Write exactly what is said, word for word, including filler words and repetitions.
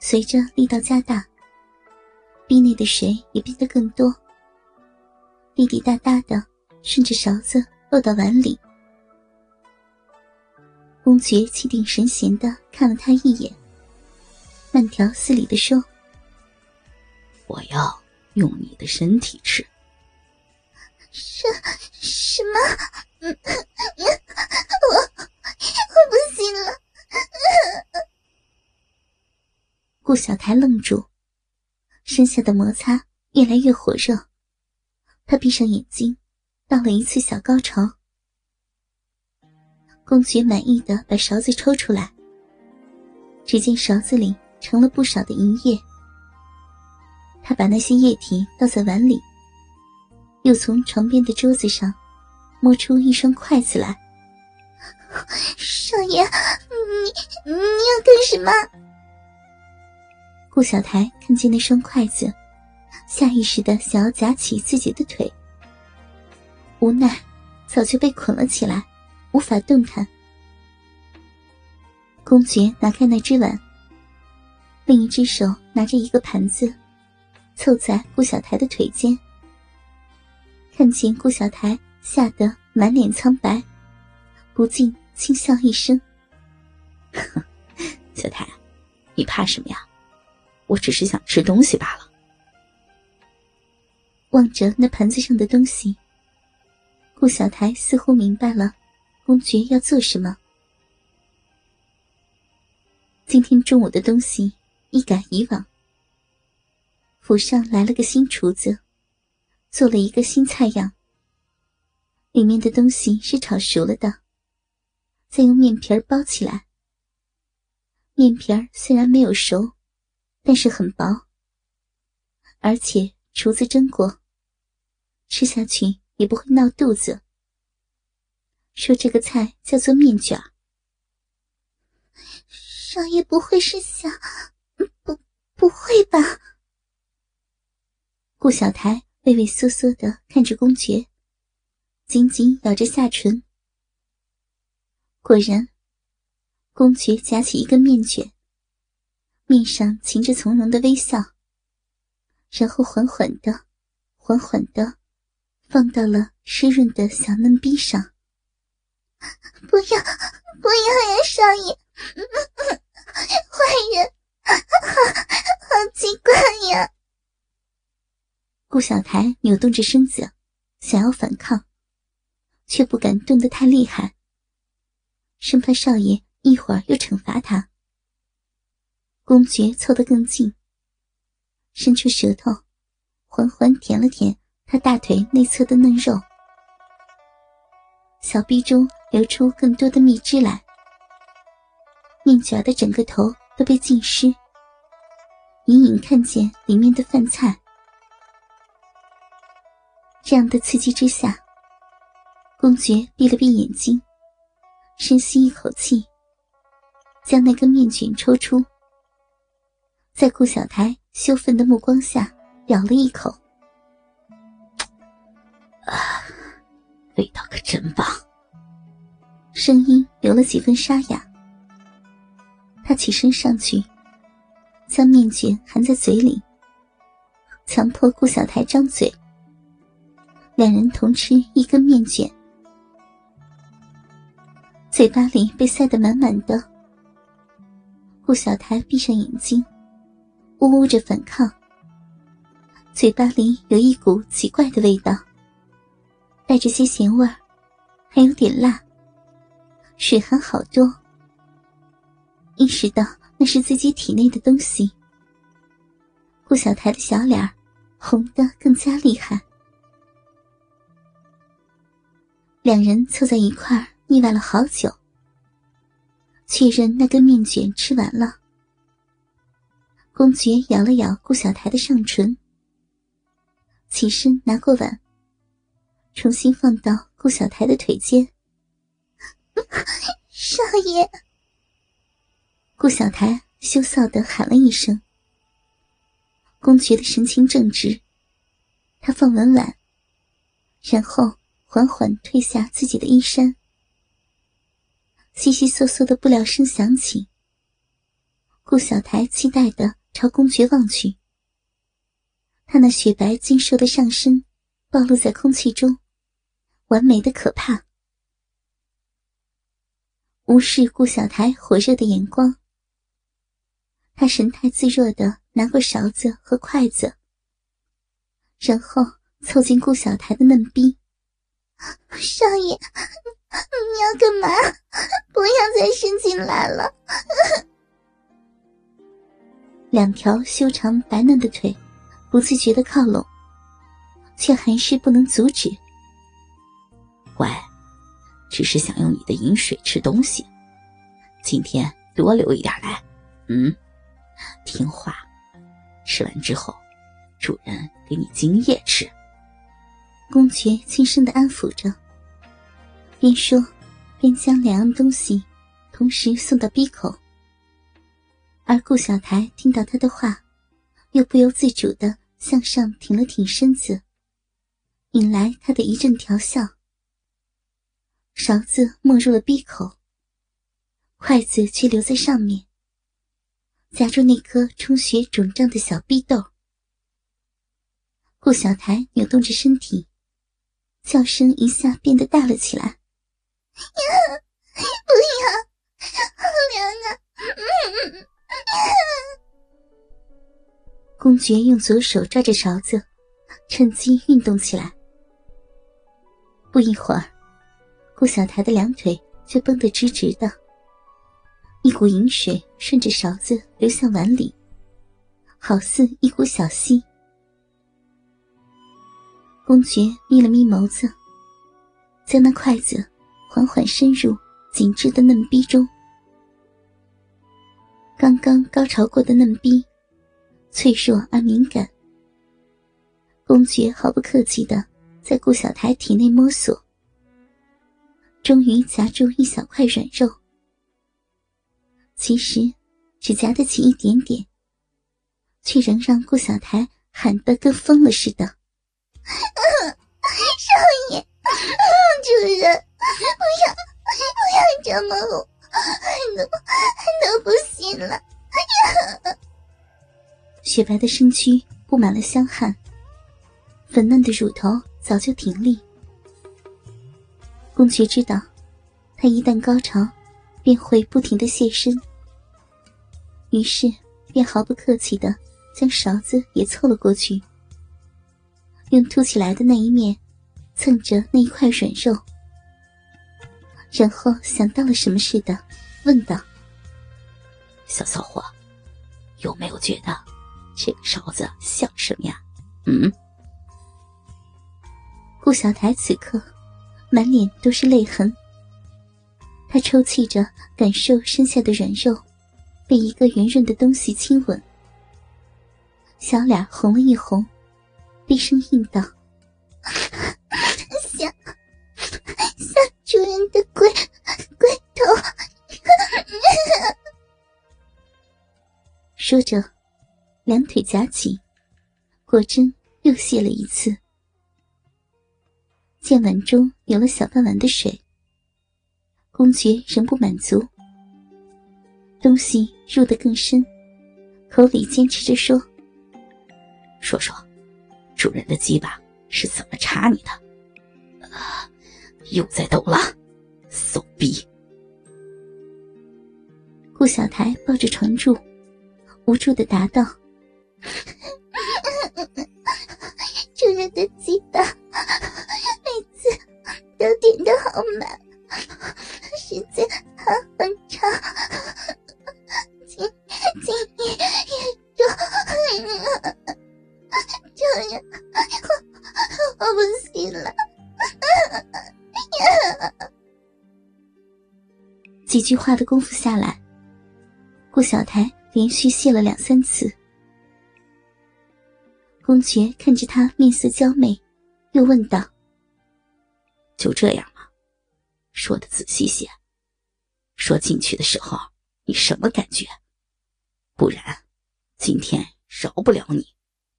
随着力道加大，壁内的水也变得更多，滴滴答答的顺着勺子落到碗里。公爵气定神闲地看了他一眼，慢条斯理地说： 我要用你的身体吃。 什什么？嗯，我我不行了。顾小台愣住，身下的摩擦越来越火热，他闭上眼睛，到了一次小高潮。公爵满意地把勺子抽出来，只见勺子里盛了不少的银液。他把那些液体倒在碗里，又从床边的桌子上摸出一双筷子来。少爷，你你要干什么？顾小台看见那双筷子，下意识地想要夹起自己的腿，无奈早就被捆了起来，无法动弹。公爵拿开那只碗，另一只手拿着一个盘子，凑在顾小台的腿间。看见顾小台吓得满脸苍白，不禁轻笑一声： 小台，你怕什么呀？我只是想吃东西罢了。 望着那盘子上的东西，顾小台似乎明白了公爵要做什么。今天中午的东西一改以往，府上来了个新厨子，做了一个新菜样。里面的东西是炒熟了的，再用面皮儿包起来。面皮儿虽然没有熟，但是很薄，而且厨子蒸过，吃下去也不会闹肚子。说这个菜叫做面卷。少爷不会是想……不，不会吧？顾小台畏畏缩缩地看着公爵，紧紧咬着下唇。果然，公爵夹起一个面卷，面上噙着从容的微笑，然后缓缓地、缓缓地放到了湿润的小嫩逼上。不要，不要呀，少爷！坏人，好，好奇怪呀！顾小台扭动着身子，想要反抗，却不敢动得太厉害，生怕少爷一会儿又惩罚他。公爵凑得更近，伸出舌头，缓缓舔了舔他大腿内侧的嫩肉，小臂中流出更多的蜜汁来，面卷的整个头都被浸湿，隐隐看见里面的饭菜。这样的刺激之下，公爵闭了闭眼睛，深吸一口气，将那根面卷抽出，在顾小台羞愤的目光下咬了一口。 啊，味道可真棒！ 声音有了几分沙哑。他起身上去，将面卷含在嘴里，强迫顾小台张嘴，两人同吃一根面卷，嘴巴里被塞得满满的。顾小台闭上眼睛，呜呜着反抗，嘴巴里有一股奇怪的味道，带着些咸味儿，还有点辣，水含好多。意识到那是自己体内的东西，顾小台的小脸红得更加厉害。两人凑在一块儿腻歪了好久，确认那根面卷吃完了。公爵咬了咬顾小台的上唇，起身拿过碗，重新放到顾小台的腿间。少爷！顾小台羞臊地喊了一声。公爵的神情正直，他放稳碗，然后缓缓褪下自己的衣衫。悉悉窣窣的布料声响起， 顾小台期待地朝公爵望去，他那雪白精瘦的上身暴露在空气中，完美的可怕。无视顾小台火热的眼光，他神态自若地拿过勺子和筷子，然后凑近顾小台的嫩逼。少爷，你要干嘛？不要再伸进来了。两条修长白嫩的腿不自觉地靠拢，却还是不能阻止。 乖，只是想用你的饮水吃东西，今天多留一点来。嗯，听话，吃完之后主人给你精液吃。 公爵轻声地安抚着，边说边将两样东西同时送到鼻口。而顾小台听到他的话，又不由自主地向上挺了挺身子，引来他的一阵调笑。勺子没入了鼻口，筷子却留在上面，夹住那颗充血肿胀的小逼豆。顾小台扭动着身体，叫声一下变得大了起来。呀，不要，好凉啊！嗯公爵用左手抓着勺子，趁机运动起来。不一会儿，顾小台的两腿就绷得直直的，一股饮水顺着勺子流向碗里，好似一股小溪。公爵眯了眯眸子，将那筷子缓缓伸入紧致的嫩逼中。刚刚高潮过的嫩逼脆弱而敏感，公爵毫不客气地在顾小台体内摸索，终于夹住一小块软肉。其实只夹得起一点点，却仍让顾小台喊得跟疯了似的。少爷，主人，不要不要这么我都都不行了。雪白的身躯布满了香汗，粉嫩的乳头早就挺立。公爵知道他一旦高潮便会不停地现身，于是便毫不客气地将勺子也凑了过去，用凸起来的那一面蹭着那一块软肉，然后想到了什么似的问道： 小骚货，有没有觉得这个勺子像什么呀？嗯？ 顾小台此刻满脸都是泪痕，他抽泣着感受身下的软肉被一个圆润的东西亲吻，小脸红了一红，低声应道：像像主人的龟龟头。说着两腿夹起，果真又泄了一次。见碗中有了小半碗的水，公爵仍不满足，东西入得更深，口里坚持着说： 说说主人的鸡巴是怎么插你的？啊，又在抖了，骚逼！ 顾小台抱着床柱，无助地答道：主人的鸡巴每次都点得好满，时间还很长，今今夜也多，主人，我我不行了。几句话的功夫下来，顾小台连续泄了两三次。公爵看着他面色娇媚，又问道： 就这样吗？说得仔细些，说进去的时候你什么感觉？不然今天饶不了你。